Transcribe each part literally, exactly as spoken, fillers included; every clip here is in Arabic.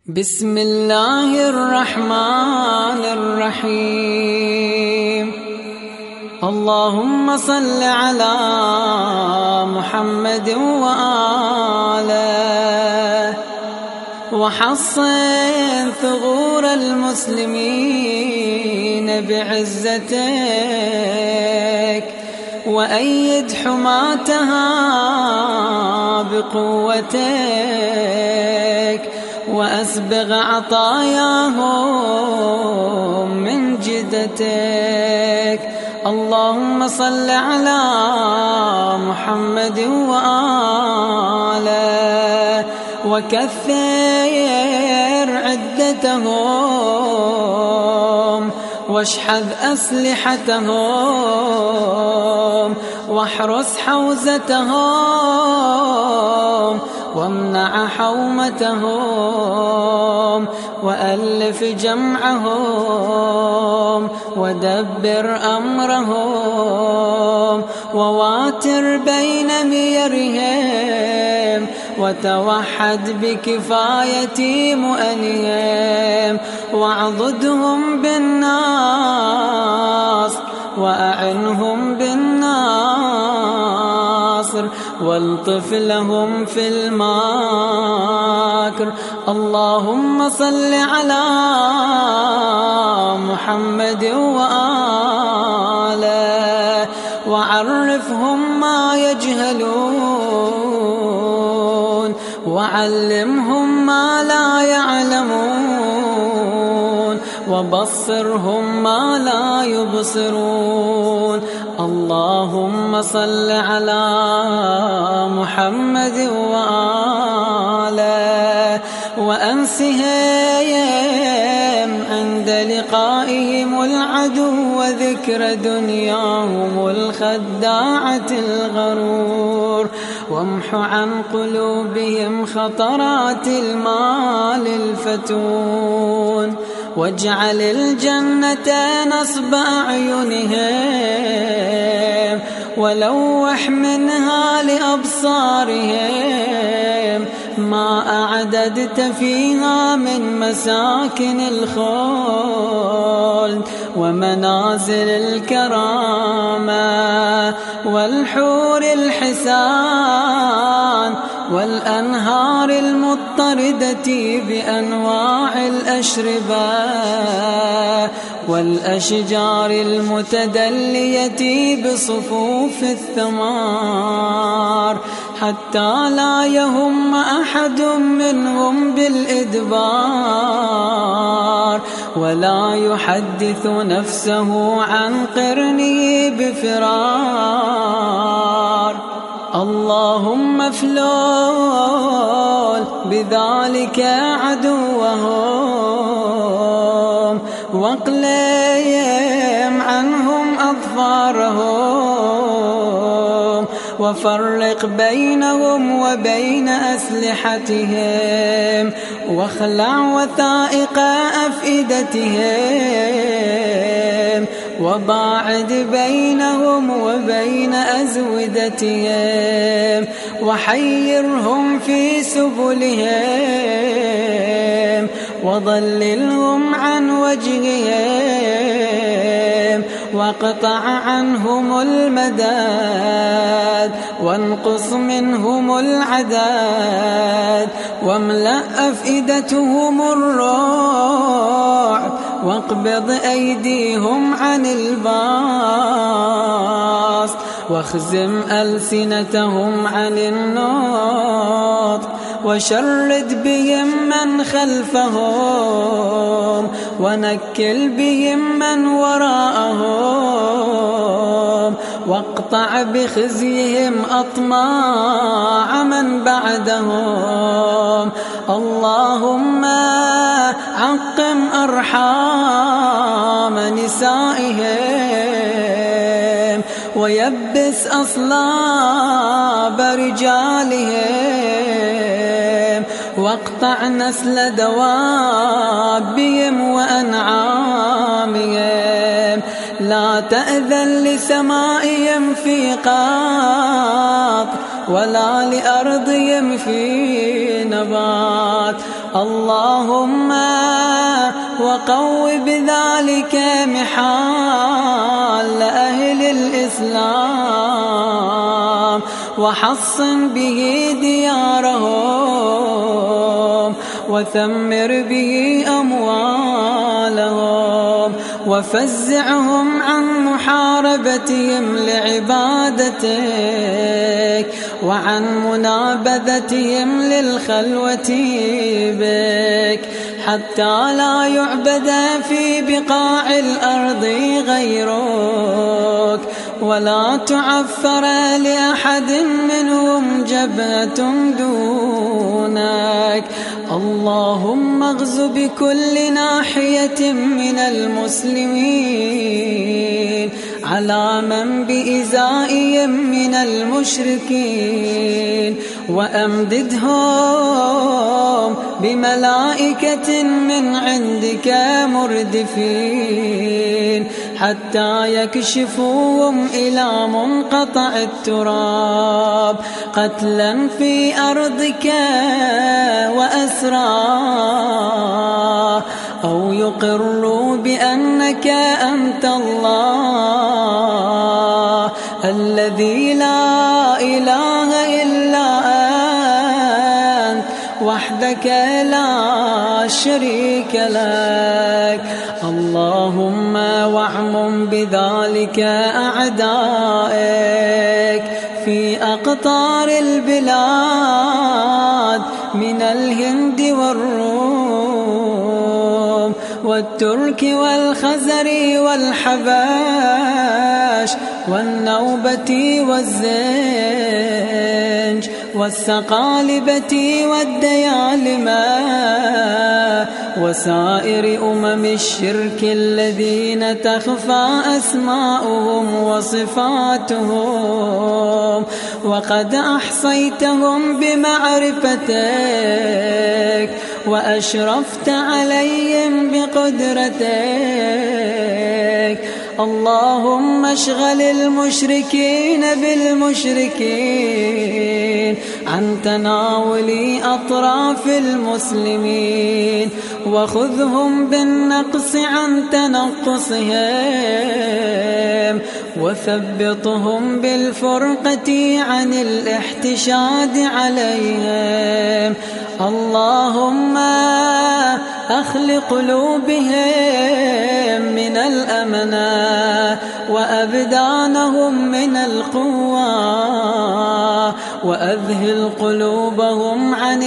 بسم الله الرحمن الرحيم. اللهم صل على محمد وآله وحصن ثغور المسلمين بعزتك وأيد حماتها بقوتك وأسبغ عطاياهم من جدتك. اللهم صل على محمد وآله وكثر عدتهم واشحذ أسلحتهم واحرس حوزتهم وامنع حومتهم وألف جمعهم ودبر أمرهم وواتر بين ميرهم وتوحد بكفاية مؤنهم واعضدهم بالناس وأعنهم بالناصر والطف لهم في الماكر. اللهم صل على محمد وآله وعرفهم ما يجهلون وعلمهم ما لا يعلمون وبصرهم ما لا يبصرون. اللهم صل على محمد وآله وأنسهم عند لقائهم العدو وذكر دنياهم الخداعة الغرور وامح عن قلوبهم خطرات المال الفتون واجعل الجنة نصب أعينهم ولوح منها لأبصارهم ما أعددت فيها من مساكن الخلد ومنازل الكرامة والحور الحسان والأنهار المضطردة بأنواع الأشربة والأشجار المتدلية بصفوف الثمار حتى لا يهم أحد منهم بالإدبار ولا يحدث نفسه عن قرنه بفرار. اللهم افلول بذلك عدوهم واقلم عنهم أظفارهم وفرق بينهم وبين أسلحتهم واخلع وثائق أفئدتهم وباعد بينهم وبين أزودتهم وحيرهم في سبلهم وضللهم عن وجههم واقطع عنهم المداد وانقص منهم العداد واملأ أفئدتهم الرعب واقبض أيديهم عن الباس واخزم ألسنتهم عن النطق وشرد بهم من خلفهم ونكل بهم من وراءهم واقطع بخزيهم أطماع من بعدهم. اللهم عقم أرحام نسائهم ويبس أصلاب رجالهم واقطع نسل دوابهم وأنعامهم لا تأذن لسمائهم في قاط ولا لأرضهم في نبات. اللهم وقو بذلك محال أهل الإسلام، وحصن به ديارهم، وثمر به أموالهم، وفزعهم عن محاربتهم لعبادتك، وعن منابذتهم للخلوة بك، حتى لا يعبد في بقاع الأرض غيرك، ولا تعفر لأحد منهم جبهة دونك. اللهم اغز بكل ناحية من المسلمين على من بإزائهم من المشركين، وأمددهم بملائكة من عندك مردفين، حتى يكشفوهم إلى منقطع التراب، قتلا في أرضك وأسرى، أو يقروا بأنك أنت الله الذي لا إله إلا أنت وحدك لا شريك لك. اللهم واعمم بذلك أعدائك في أقطار البلاد من الهند والروم والترك والخزر والحباش والنوبة والزنج والسقالبة والديالمة وسائر أمم الشرك الذين تخفى أسماؤهم وصفاتهم، وقد أحصيتهم بمعرفتك وأشرفت عليهم بقدرتك. اللهم اشغل المشركين بالمشركين عن تناول أطراف المسلمين، وخذهم بالنقص عن تنقصهم، وثبطهم بالفرقة عن الاحتشاد عليهم. اللهم أخل قلوبهم من الأمنة وأبدانهم من القوة، وأذهل قلوبهم عن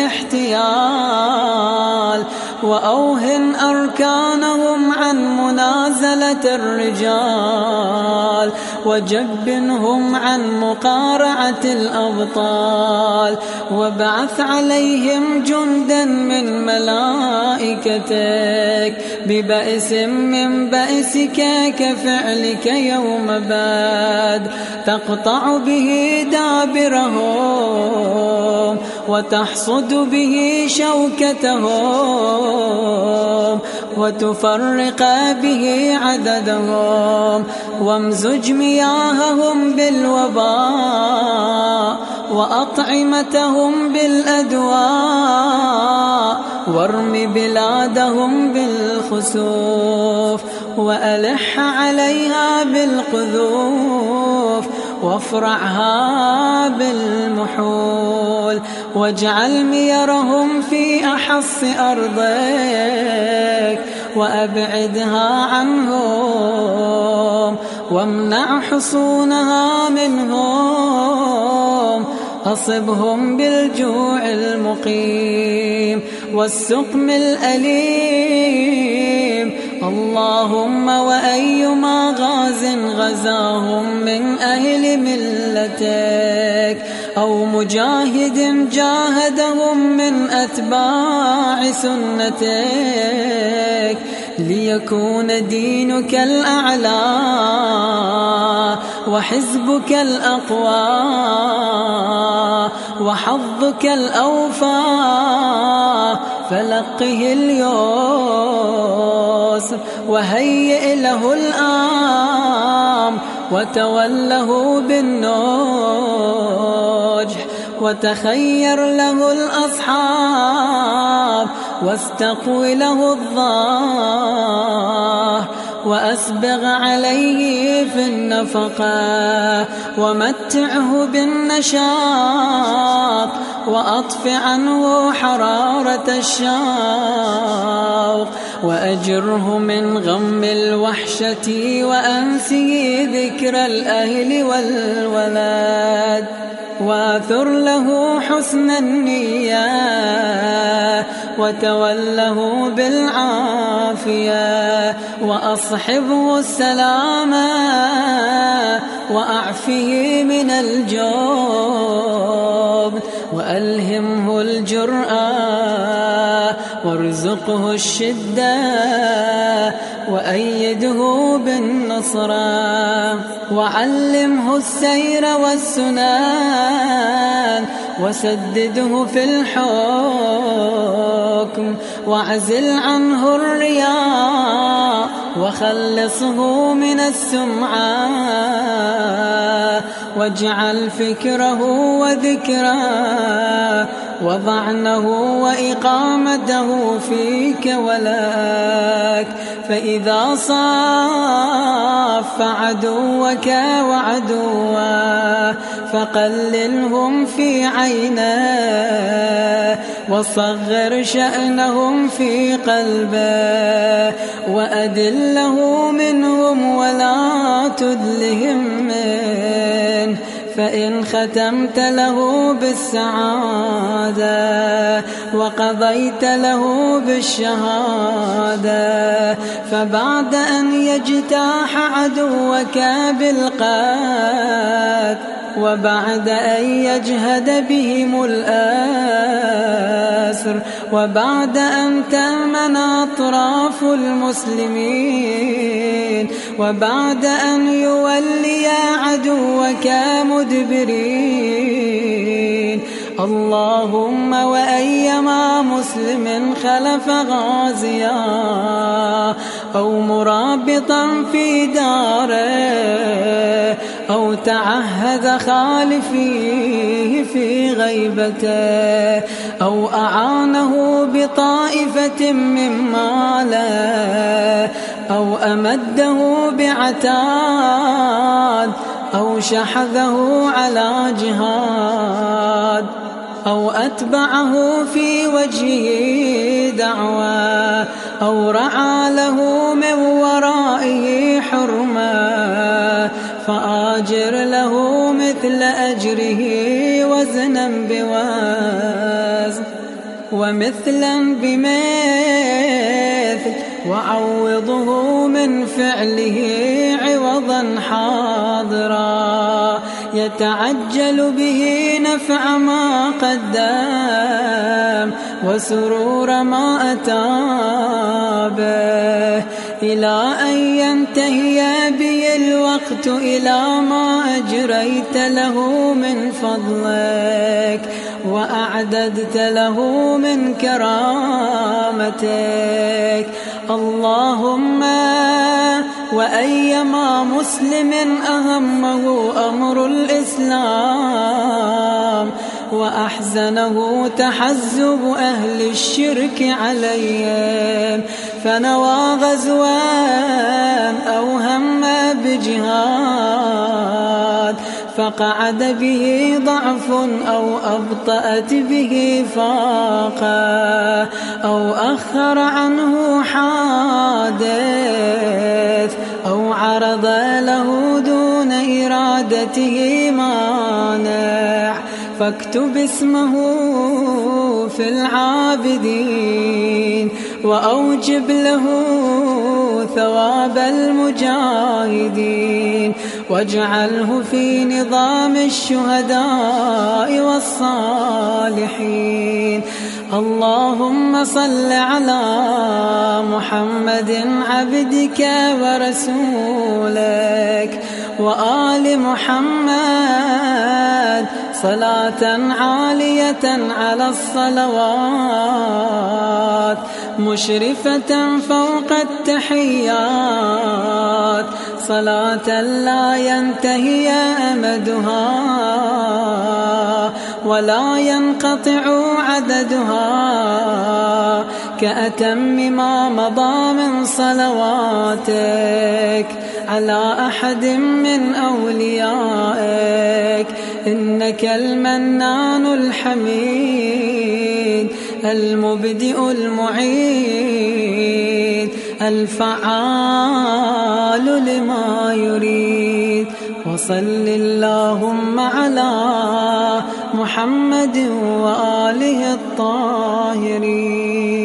الاحتيال، وأوهن أركانهم عن منازلة الرجال، وجبنهم عن مقارعة الأبطال، وابعث عليهم جندا من ملائكتك ببأس من بأسك كفعلك يوم بدر، تقطع به دابرهم وتحصد به شوكتهم، وتفرق به عددهم، وامزج مياههم بالوباء وأطعمتهم بالأدواء، وارم بلادهم بالخسوف، وألح عليها بالقذوف، وافرعها بالمحول، واجعل ميرهم في أحص أرضك، وأبعدها عنهم، وامنع حصونها منهم، أصبهم بالجوع المقيم والسقم الأليم. اللهم وأيما غاز غزاهم من أهل ملتك أو مجاهد جاهدهم من أتباع سنتك ليكون دينك الأعلى وحزبك الأقوى وحظك الأوفى، فلقه اليسر وهيئ له الأمر وتوله بالنجح، وتخير له الأصحاب واستقو له الظاه وأسبغ عليه في النفقة ومتعه بالنشاط وأطفئ عنه حرارة الشوق وأجره من غم الوحشة وأنسه ذكر الأهل والولد واثر له حسن النية وتوله بالعافية وأصحبه السلامة وأعفه من الجبن وألهمه الجرأة وارزقه الشدة وأيده بالنصرة وعلمه السير والسنان وسدده في الحكم واعزل عنه الرياء وخلصه من السمعة واجعل فكره وذكره وضعنه وإقامته فيك ولك فإذا صاف عدوك وعدوه فقللهم في عينه وصغر شأنهم في قلبه وأدله منهم ولا تدلهم منه فإن ختمت له بالسعادة وقضيت له بالشهادة فبعد أن يجتاح عدوك بالقتل وبعد أن يجهد بهم الأسر وبعد أن تأمن أطراف المسلمين وبعد أن يولي عدوك مدبرين اللهم وأيما مسلم خلف غازيا أو مرابطا في داره أو تعهد خالفيه في غيبته أو أعانه بطائفة من ماله أو أمده بعتاد أو شحذه على جهاد أو أتبعه في وجهه دعوى أو رعى له من ورائه حرما فآجر له مثل أجره وزنا بوزن ومثلا بمثل وعوضه من فعله عوضا حاضرا يتعجل به نفع ما قدم وسرور ما أتى به إلى أن ينتهي بي الوقت إلى ما أجريت له من فضلك وأعددت له من كرامتك اللهم وأيما مسلم أهمه أمر الإسلام وأحزنه تحزب أهل الشرك عليهم فنوى غزوان أو هم بجهاد فقعد به ضعف أو أبطأت به فاقة أو أخر عنه حادث أو عرض له دون إرادته مانع فاكتب اسمه في العابدين وأوجب له ثواب المجاهدين واجعله في نظام الشهداء والصالحين اللهم صل على محمد عبدك ورسولك وآل محمد صلاة عالية على الصلوات مشرفة فوق التحيات صلاة لا ينتهي أمدها ولا ينقطع عددها كأتم ما مضى من صلواتك على أحد من أوليائك. إنك المنان الحميد المبدئ المعيد الفعال لما يريد. وصل اللهم على محمد وآله الطاهرين.